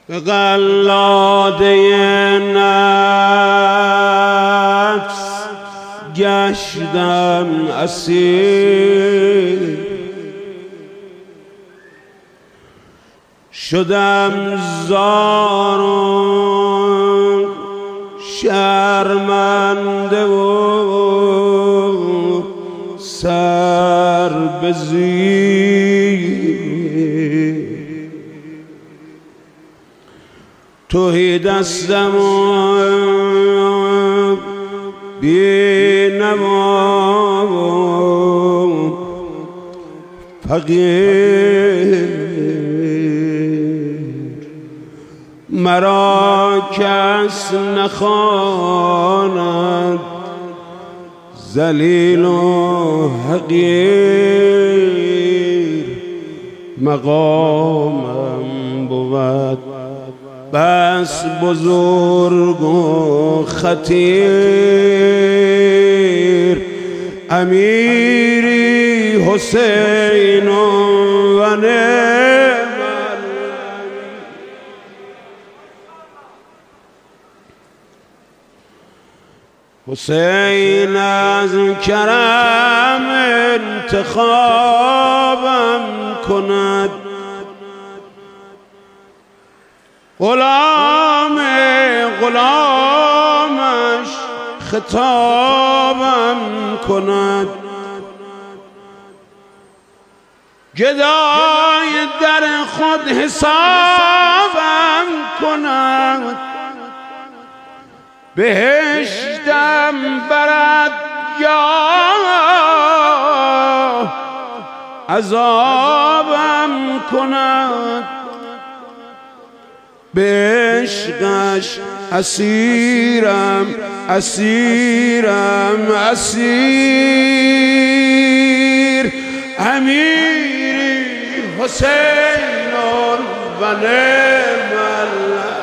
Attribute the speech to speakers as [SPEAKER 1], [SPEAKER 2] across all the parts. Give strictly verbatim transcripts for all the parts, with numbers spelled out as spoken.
[SPEAKER 1] به قلاده نفس گشتم اسیر، شدم زار و شرمنده و سر به زیر، تهی دستم و بینوا و فقیر، مرا کس نخواند ذلیل و حقیر، مقامم بود بس بزرگ و خطیر، امیری حسین و نعم حسین از کرم انتخابم کند، غلام غلامش خطابم کند، گدای در خود حسابم کند، بهشتم برد یا عذابم کند، به عشقش اسیرم اسیرم اسیر، امیری حسین و نعم الله.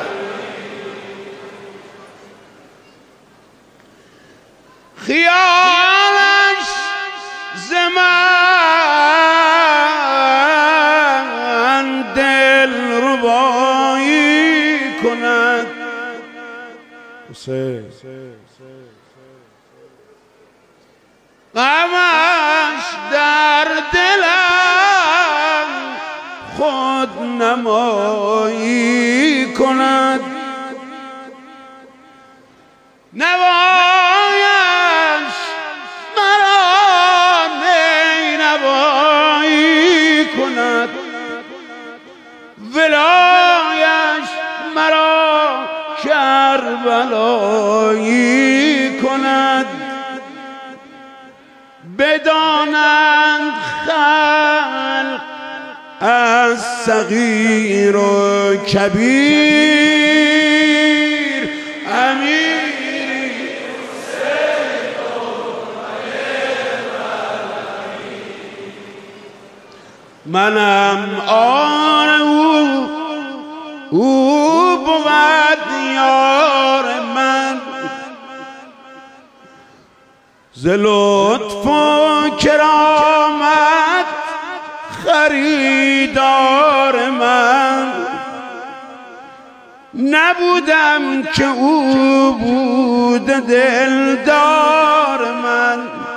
[SPEAKER 1] خیالش ز من دل ربایی کند، غمش در دلم خود نمایی کند، نوایش مرا نینوایی کند، ولایش مرا کربلایی کند، بدانند خلق از صغیر و کبیر، امیری حسین و منم آن او، او بود یار من، ز لطف و کرامت خریدار من، نبودم که او بود دلدار من،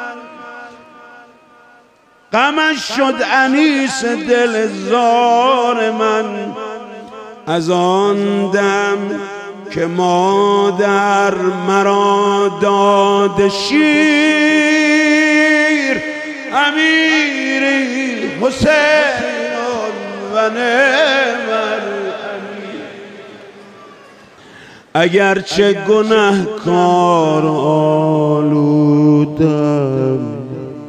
[SPEAKER 1] غمش شد انیس دل زار من، از آن دم که مادر مرا داد شیر، امیری حسین و نعم الامیر. اگرچه گنهکار آلودم،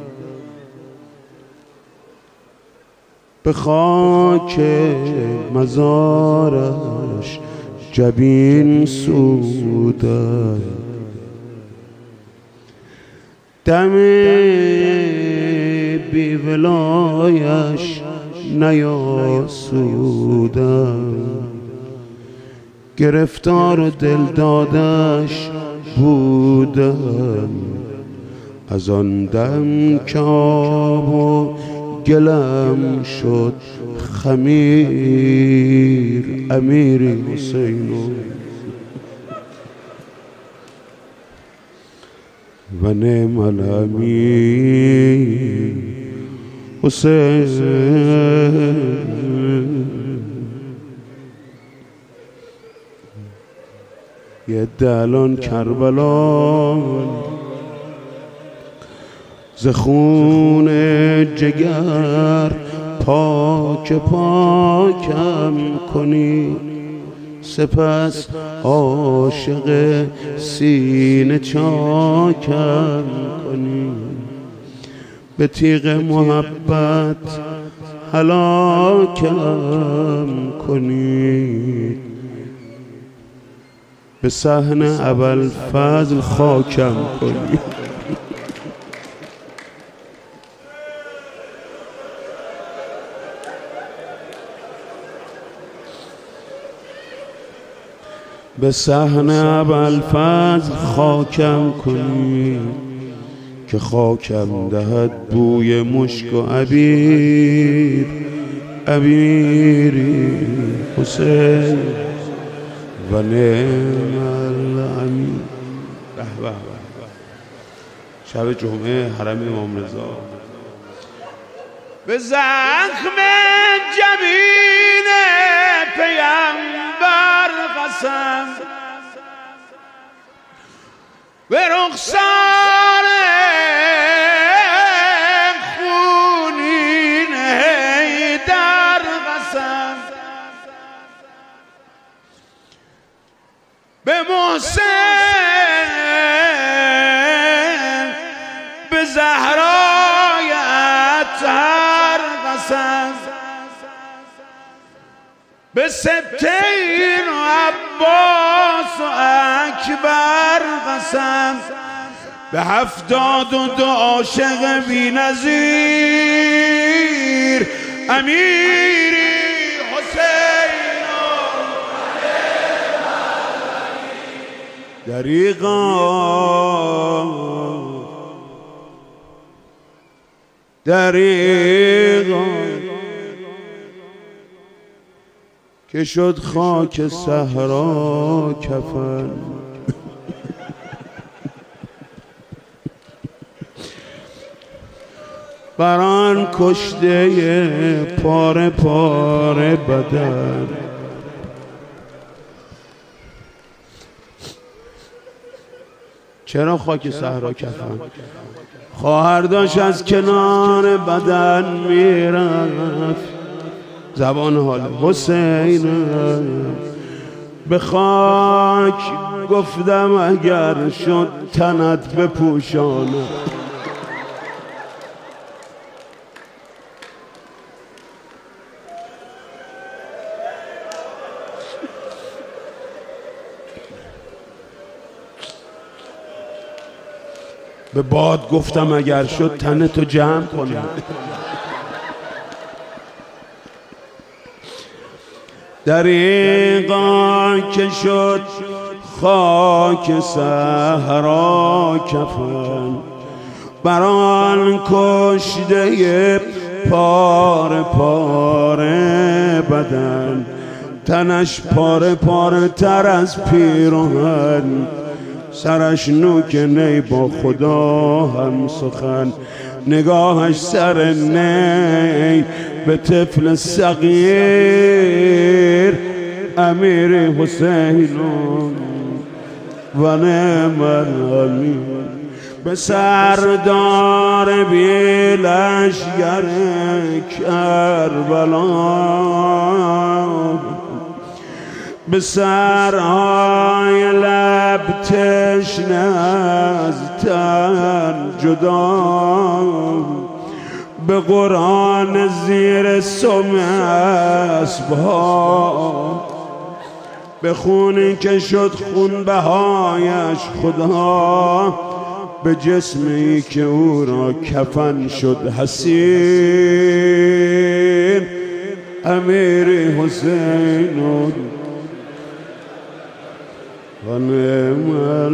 [SPEAKER 1] به خاک مزارش جبین سودم، دم بی ولایش نیاسودم، گرفتار و دل دادش بودم، از آن دم که آب و گلم شد خمیر. امیری حسین و نعم الامیر حسین. یه دلان کربلا ز خون جگر پاک پاکم کنی، سپس عاشق سینه چاکم کنی، به تیغ محبت هلاکم کنی، به صحن ابوالفضل خاکم کنی. به صحن ابوالفضل خاکم کنی که خاکم دهد بوی مشک و عبیر. امیری حسین و نعم الامیر. به به شب جمعه حرم امام رضا به زخم جبین پیامبر قسم، به رخسار خونین حیدر قسم، به محسن به زهرای اطهر قسم، به سبتین و عباس و اکبر قسم، به هفتاد و دو عاشق بی نظیر امیری حسین دریغا دریغا که شد خاک صحرا کفن. بر آن کشته پاره پاره بدن، چرا خاک صحرا کفن؟ خواهر داشت از کنار بدن میرفت، زبان حال حسین به خاک گفتم اگر شد تنت بپوشانم. به باد گفتم اگر شد تنتو جمع کنم. دریغا که شد خاک صحرا کفن، بر آن کشته پاره پاره بدن، تنش پاره پاره تر از پیراهن، سرش نوک نی با خدا هم سخن، نگاهش سر نی به طفل صغیر امیر حسین و نعم الامیر. به سردار بی لشگر کربلا، به سرهای لب تشنه از تن جدا، به قرآن زیر سم اسبها، به خونی که شد خون بهایش خدا، به جسمی که او را کفن شد حسین امیر حسین و نعم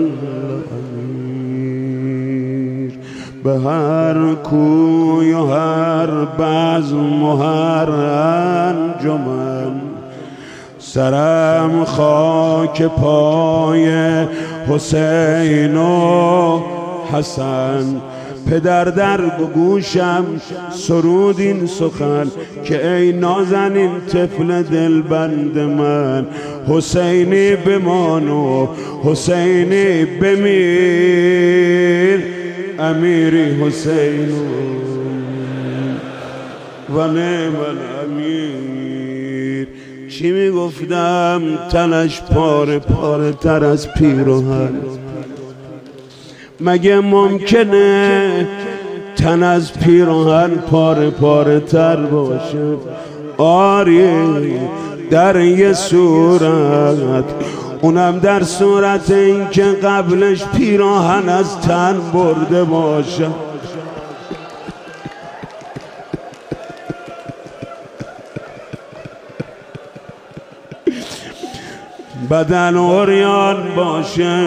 [SPEAKER 1] الامیر. به هر کوی و هر بزم و هر انجمن، سرم خاک پای حسین و حسن. پدر در گوشم سرود این سخن که ای نازنین طفل دلبند من، حسینی بمان و حسینی بمیر، امیری حسین و نعم الامیر. چی میگفتم؟ تنش پاره پاره تر از پیراهن. مگه ممکنه تن از پیراهن پاره پاره تر باشه؟ آری در یه صورت، اونم در صورت این که قبلش پیراهن از تن برده باشه. بدن عریان باشه.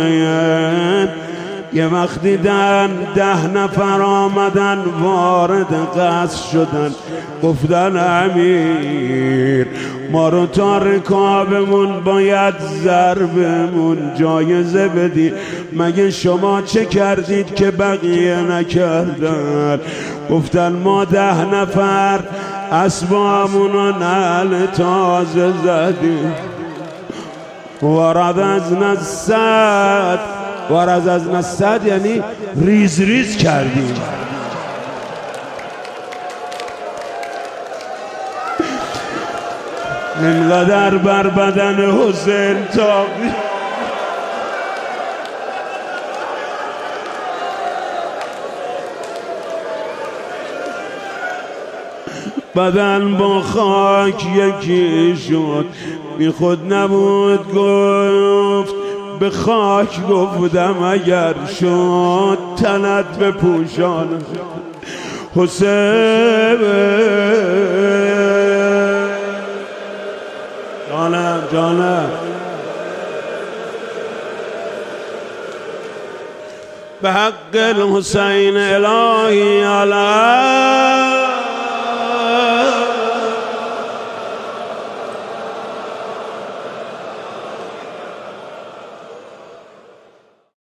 [SPEAKER 1] یه وقت دیدن ده نفر آمدن وارد قصر شدن، گفتن امیر ما رو تا رکابمون باید ضربمون جایزه بدی، مگه شما چه کردید که بقیه نکردن؟ گفتن ما ده نفر اسبامون رو نعل تازه زدیم، ورد از نصد ورد از نصد یعنی ریز ریز کردیم. اینقدر بر بدن حسین تاقی بدن با خاک یکی شد، بی خود نبود گفت به خاک گفتم اگر شد تنت به پوشان حسین. جانم جانم به حق الحسین الهی علیه